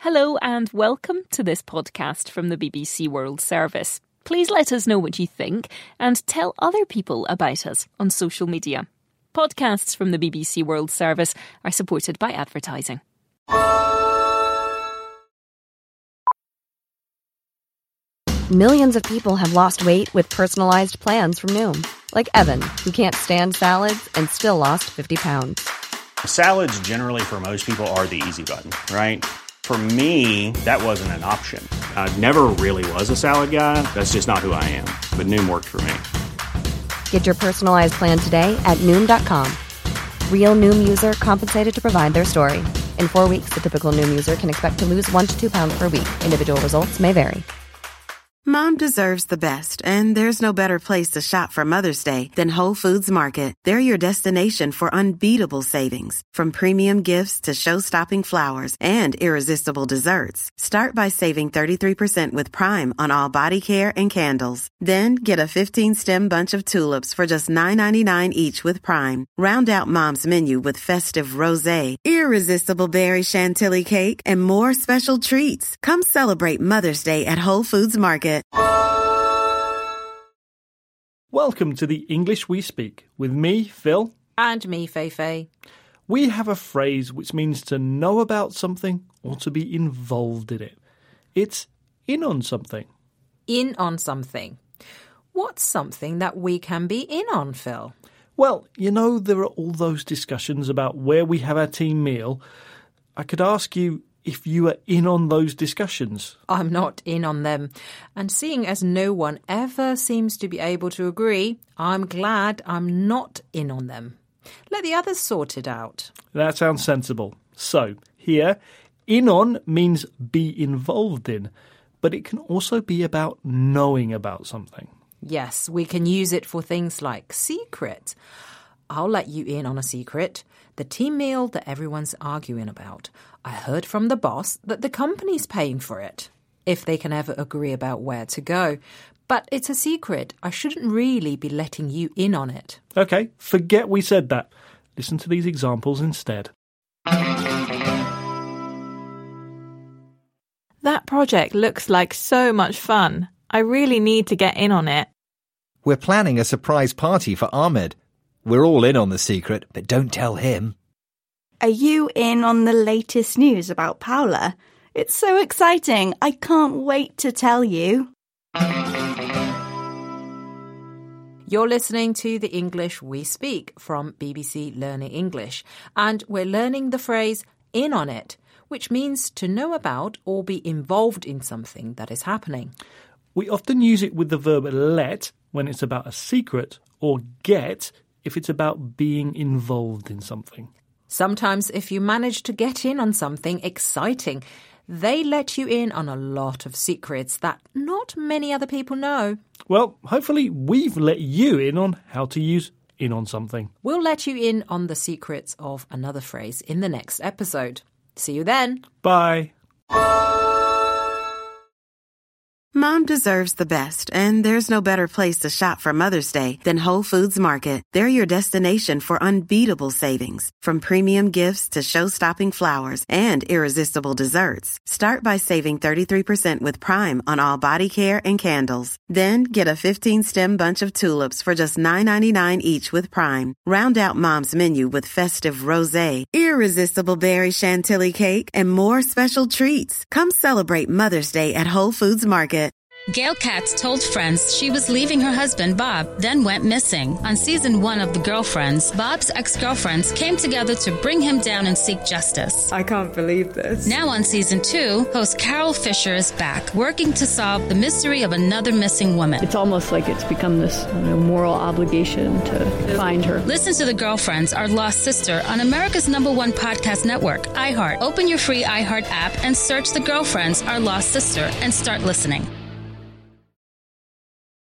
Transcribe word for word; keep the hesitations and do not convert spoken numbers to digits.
Hello and welcome to this podcast from the B B C World Service. Please let us know what you think and tell other people about us on social media. Podcasts from the B B C World Service are supported by advertising. Millions of people have lost weight with personalized plans from Noom. Like Evan, who can't stand salads and still lost fifty pounds. Salads generally for most people are the easy button, right? For me, that wasn't an option. I never really was a salad guy. That's just not who I am. But Noom worked for me. Get your personalized plan today at Noom dot com. Real Noom user compensated to provide their story. In four weeks, the typical Noom user can expect to lose one to two pounds per week. Individual results may vary. Mom deserves the best, and there's no better place to shop for Mother's Day than Whole Foods Market. They're your destination for unbeatable savings, from premium gifts to show-stopping flowers and irresistible desserts. Start by saving thirty-three percent with Prime on all body care and candles. Then get a fifteen-stem bunch of tulips for just nine ninety-nine each with Prime. Round out Mom's menu with festive rosé, irresistible berry chantilly cake, and more special treats. Come celebrate Mother's Day at Whole Foods Market. Welcome to the English We Speak with me, Phil. And me, Feifei. We have a phrase which means to know about something or to be involved in it. It's in on something. In on something. What's something that we can be in on, Phil? Well, you know, there are all those discussions about where we have our team meal. I could ask you if you are in on those discussions. I'm not in on them. And seeing as no one ever seems to be able to agree, I'm glad I'm not in on them. Let the others sort it out. That sounds sensible. So, here, in on means be involved in, but it can also be about knowing about something. Yes, we can use it for things like secret. I'll let you in on a secret. The team meal that everyone's arguing about. I heard from the boss that the company's paying for it, if they can ever agree about where to go. But it's a secret. I shouldn't really be letting you in on it. OK, forget we said that. Listen to these examples instead. That project looks like so much fun. I really need to get in on it. We're planning a surprise party for Ahmed. We're all in on the secret, but don't tell him. Are you in on the latest news about Paula? It's so exciting. I can't wait to tell you. You're listening to the English We Speak from B B C Learning English, and we're learning the phrase in on it, which means to know about or be involved in something that is happening. We often use it with the verb let when it's about a secret, or get if it's about being involved in something. Sometimes if you manage to get in on something exciting, they let you in on a lot of secrets that not many other people know. Well, hopefully we've let you in on how to use in on something. We'll let you in on the secrets of another phrase in the next episode. See you then. Bye. Mom deserves the best, and there's no better place to shop for Mother's Day than Whole Foods Market. They're your destination for unbeatable savings, from premium gifts to show-stopping flowers and irresistible desserts. Start by saving thirty-three percent with Prime on all body care and candles. Then get a fifteen-stem bunch of tulips for just nine ninety-nine each with Prime. Round out Mom's menu with festive rosé, irresistible berry chantilly cake, and more special treats. Come celebrate Mother's Day at Whole Foods Market. Gail Katz told friends she was leaving her husband, Bob, then went missing. On season one of The Girlfriends, Bob's ex-girlfriends came together to bring him down and seek justice. I can't believe this. Now on season two, host Carol Fisher is back, working to solve the mystery of another missing woman. It's almost like it's become this you know, moral obligation to find her. Listen to The Girlfriends, Our Lost Sister on America's number one podcast network, iHeart. Open your free iHeart app and search The Girlfriends, Our Lost Sister and start listening.